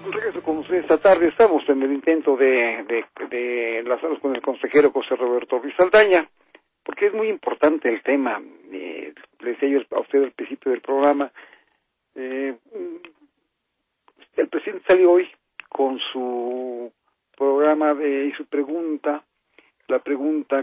Regreso con ustedes esta tarde. Estamos en el intento de enlazarnos con el consejero José Roberto Ruiz Saldaña, porque es muy importante el tema. Le decía yo a usted al principio del programa, el presidente salió hoy con su programa y su pregunta, la pregunta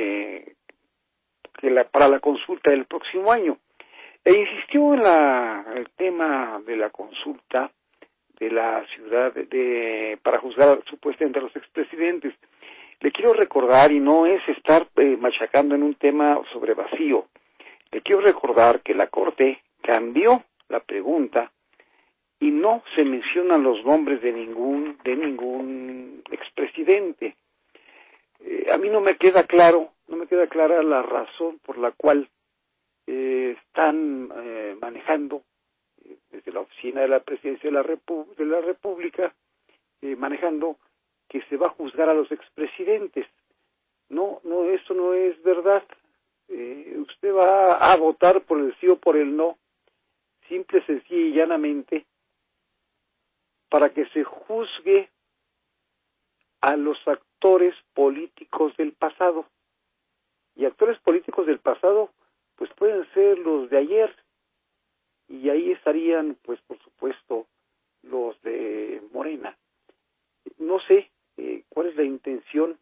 para la consulta del próximo año, e insistió en el tema de la consulta de la ciudad para juzgar supuestamente a los expresidentes. Le quiero recordar, y no es estar machacando en un tema sobre vacío, le quiero recordar que la Corte cambió la pregunta y no se mencionan los nombres de ningún expresidente. A mí no me queda clara la razón por la cual están manejando desde la oficina de la Presidencia de la República, manejando que se va a juzgar a los expresidentes. No, eso no es verdad. Usted va a votar por el sí o por el no, simple, sencilla y llanamente, para que se juzgue a los actores políticos del pasado. Y actores políticos del pasado, pues pueden ser los de ayer, y ahí estarían, pues por supuesto, los de Morena. No sé cuál es la intención,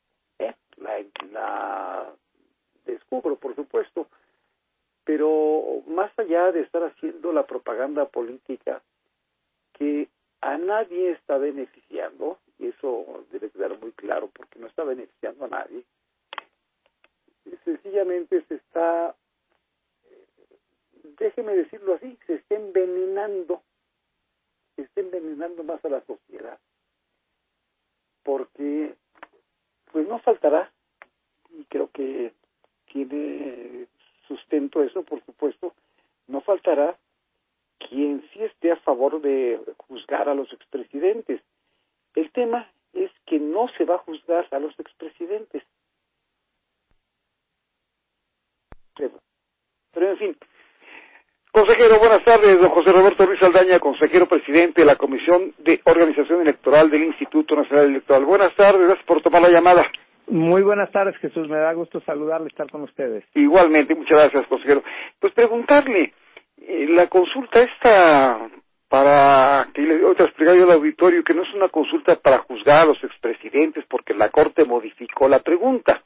la descubro, por supuesto, pero más allá de estar haciendo la propaganda política que a nadie está beneficiando, y eso debe quedar muy claro porque no está beneficiando a nadie, sencillamente se está, déjeme decirlo así, se está envenenando más a la sociedad, porque pues no faltará, y creo que tiene sustento eso, por supuesto, no faltará quien sí esté a favor de juzgar a los expresidentes. El tema es que no se va a juzgar a los expresidentes. Pero en fin, consejero, buenas tardes, don José Roberto Ruiz Saldaña, consejero presidente de la Comisión de Organización Electoral del Instituto Nacional Electoral. Buenas tardes, gracias por tomar la llamada. Muy buenas tardes, Jesús, me da gusto saludarle, estar con ustedes. Igualmente, muchas gracias, consejero. Pues preguntarle, la consulta esta, para que le otra explicar yo al auditorio, que no es una consulta para juzgar a los expresidentes, porque la Corte modificó la pregunta.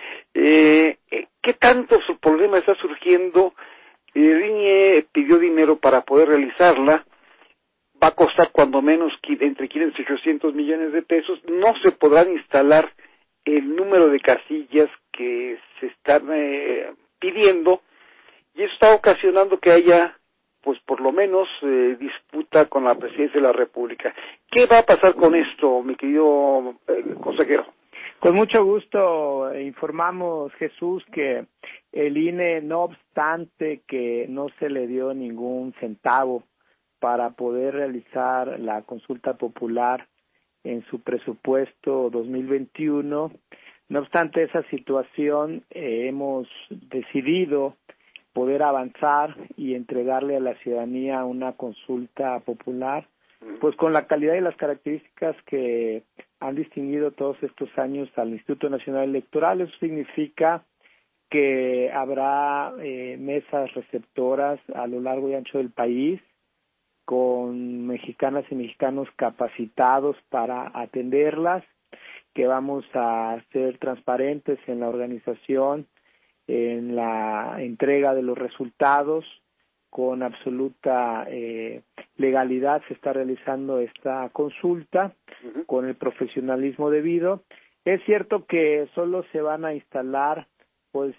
¿Qué tanto su problema está surgiendo? El INE pidió dinero para poder realizarla, va a costar cuando menos entre 500 y 800 millones de pesos, no se podrán instalar el número de casillas que se están pidiendo, y eso está ocasionando que haya, pues por lo menos, disputa con la Presidencia de la República. ¿Qué va a pasar con esto, mi querido consejero? Con mucho gusto informamos, Jesús, que el INE, no obstante que no se le dio ningún centavo para poder realizar la consulta popular en su presupuesto 2021, no obstante esa situación, hemos decidido poder avanzar y entregarle a la ciudadanía una consulta popular, pues con la calidad y las características que han distinguido todos estos años al Instituto Nacional Electoral. Eso significa que habrá mesas receptoras a lo largo y ancho del país, con mexicanas y mexicanos capacitados para atenderlas, que vamos a ser transparentes en la organización, en la entrega de los resultados, con absoluta legalidad se está realizando esta consulta, con el profesionalismo debido. Es cierto que solo se van a instalar pues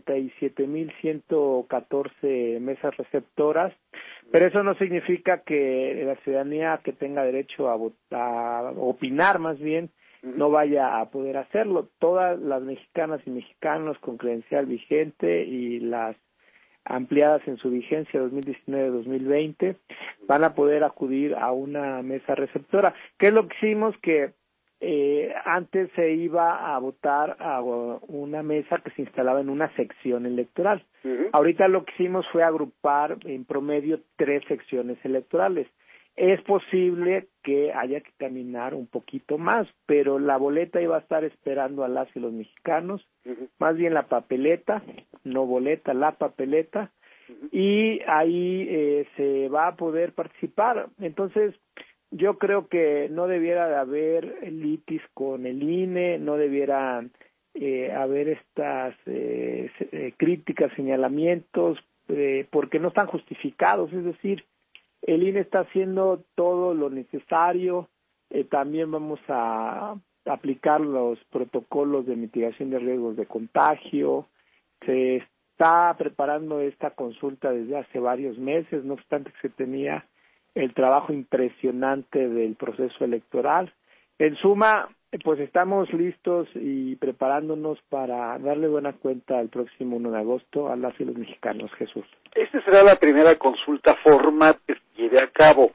57,114 mesas receptoras, pero eso no significa que la ciudadanía que tenga derecho a opinar, más bien, no vaya a poder hacerlo. Todas las mexicanas y mexicanos con credencial vigente y las ampliadas en su vigencia 2019-2020 van a poder acudir a una mesa receptora. ¿Qué es lo que hicimos? Que antes se iba a votar a una mesa que se instalaba en una sección electoral. Ahorita lo que hicimos fue agrupar en promedio 3 secciones electorales, Es posible que haya que caminar un poquito más, pero la boleta iba a estar esperando a las y los mexicanos, más bien la papeleta, no boleta, la papeleta, y ahí se va a poder participar. Entonces, yo creo que no debiera de haber litis con el INE, no debiera haber estas críticas, señalamientos, porque no están justificados, es decir, el INE está haciendo todo lo necesario, también vamos a aplicar los protocolos de mitigación de riesgos de contagio, se está preparando esta consulta desde hace varios meses, no obstante que se tenía el trabajo impresionante del proceso electoral. En suma, pues estamos listos y preparándonos para darle buena cuenta el próximo 1 de agosto a las y los mexicanos, Jesús. Esta será la primera consulta formal que se lleve a cabo.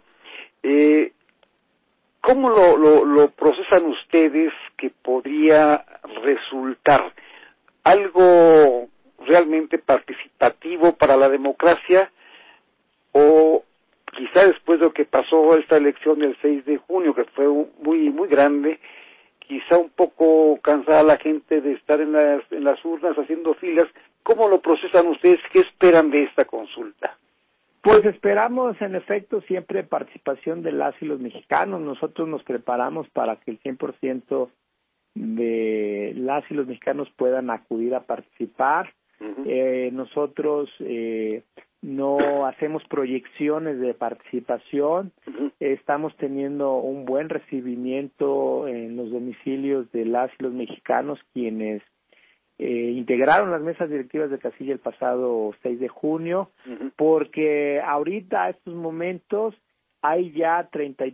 ¿Cómo lo procesan ustedes que podría resultar algo realmente participativo para la democracia, o quizá después de lo que pasó esta elección del 6 de junio, que fue muy muy grande, quizá un poco cansada la gente de estar en las urnas haciendo filas? ¿Cómo lo procesan ustedes? ¿Qué esperan de esta consulta? Pues esperamos, en efecto, siempre participación de las y los mexicanos. Nosotros nos preparamos para que el 100% de las y los mexicanos puedan acudir a participar. Nosotros no hacemos proyecciones de participación. Estamos teniendo un buen recibimiento en los domicilios de las y los mexicanos, quienes integraron las mesas directivas de Casilla el pasado 6 de junio, porque ahorita a estos momentos hay ya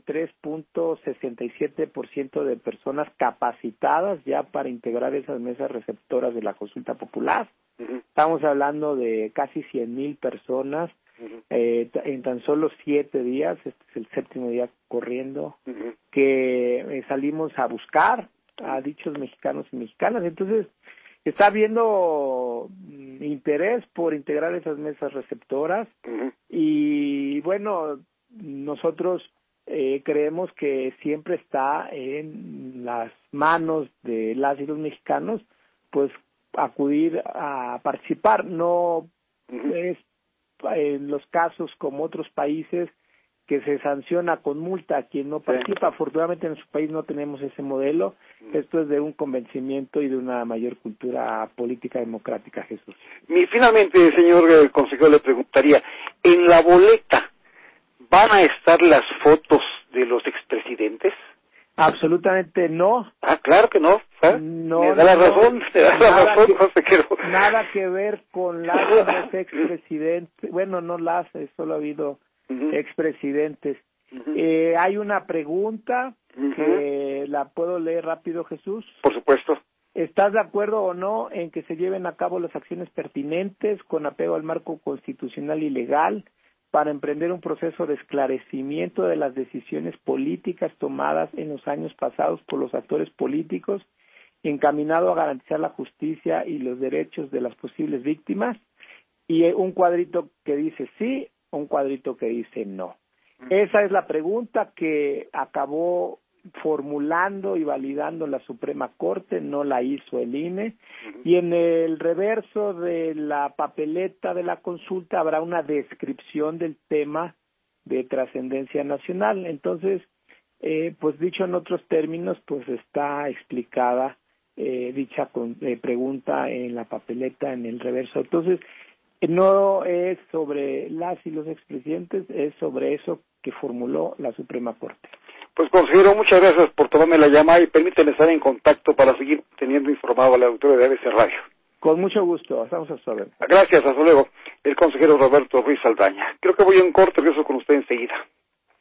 33.67% de personas capacitadas ya para integrar esas mesas receptoras de la consulta popular. Estamos hablando de casi 100,000 personas en tan solo 7 días, este es el 7º día corriendo, que salimos a buscar a dichos mexicanos y mexicanas. Entonces, está habiendo interés por integrar esas mesas receptoras y bueno, nosotros creemos que siempre está en las manos de las y los mexicanos pues acudir a participar. No es en los casos como otros países que se sanciona con multa a quien no participa. Afortunadamente en nuestro país no tenemos ese modelo. Esto es de un convencimiento y de una mayor cultura política democrática, Jesús. Y finalmente, señor consejero, le preguntaría, ¿en la boleta van a estar las fotos de los expresidentes? Absolutamente no. Ah, claro que no. No, me da la razón, consejero. Nada que ver con los expresidentes. Bueno, no solo ha habido expresidentes. Hay una pregunta que la puedo leer rápido, Jesús. Por supuesto. ¿Estás de acuerdo o no en que se lleven a cabo las acciones pertinentes con apego al marco constitucional y legal para emprender un proceso de esclarecimiento de las decisiones políticas tomadas en los años pasados por los actores políticos, encaminado a garantizar la justicia y los derechos de las posibles víctimas? Y un cuadrito que dice sí, un cuadrito que dice no. Esa es la pregunta que acabó formulando y validando la Suprema Corte, no la hizo el INE, y en el reverso de la papeleta de la consulta habrá una descripción del tema de trascendencia nacional. Entonces, pues dicho en otros términos, pues está explicada dicha pregunta en la papeleta en el reverso. Entonces, no es sobre las y los expresidentes, es sobre eso que formuló la Suprema Corte. Pues, consejero, muchas gracias por tomarme la llamada y permíteme estar en contacto para seguir teniendo informado a la doctora de ABC Radio. Con mucho gusto, estamos a su orden. Gracias, hasta luego. El consejero Roberto Ruiz Saldaña. Creo que voy a un corte, regreso con usted enseguida.